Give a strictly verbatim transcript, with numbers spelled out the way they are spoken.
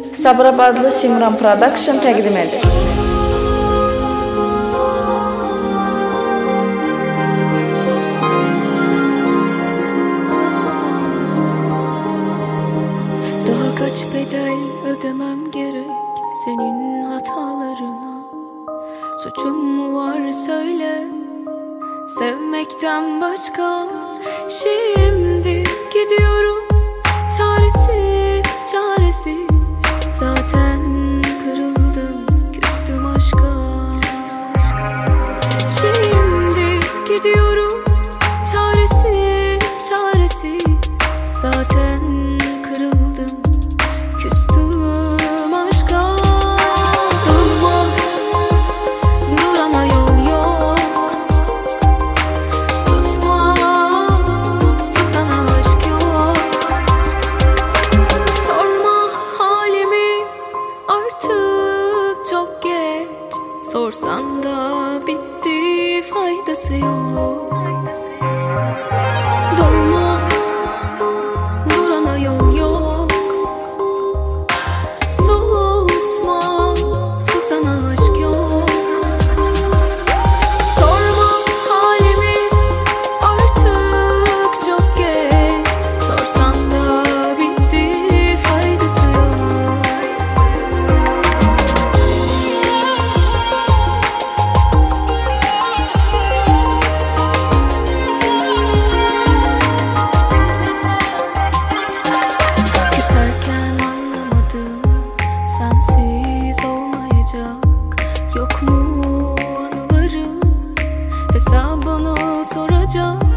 Sabirabadlı Simran Production təqdim edir. Daha kaç bedel ödemem gerek senin hatalarına? Suçum mu var söyle, sevmekten başka. Şimdi gidiyorum çaresiz çaresiz, zaten kırıldım, küstüm aşka. Şimdi gidiyorum çaresiz çaresiz, zaten kırıldım, küstüm aşka. Durma, durana yol yok. Susma, susana aşk yok. Sorma halimi, artık çok geç. Sorsan da bitti, faydası yok. Durma, durana yol yok. Susma, susana aşk yok. Sorma halimi, artık çok geç. Sorsan da bitti, faydası yok. Küserken anlamadım, sensiz olmayacak. Yok mu anılarım, hesabını soracak.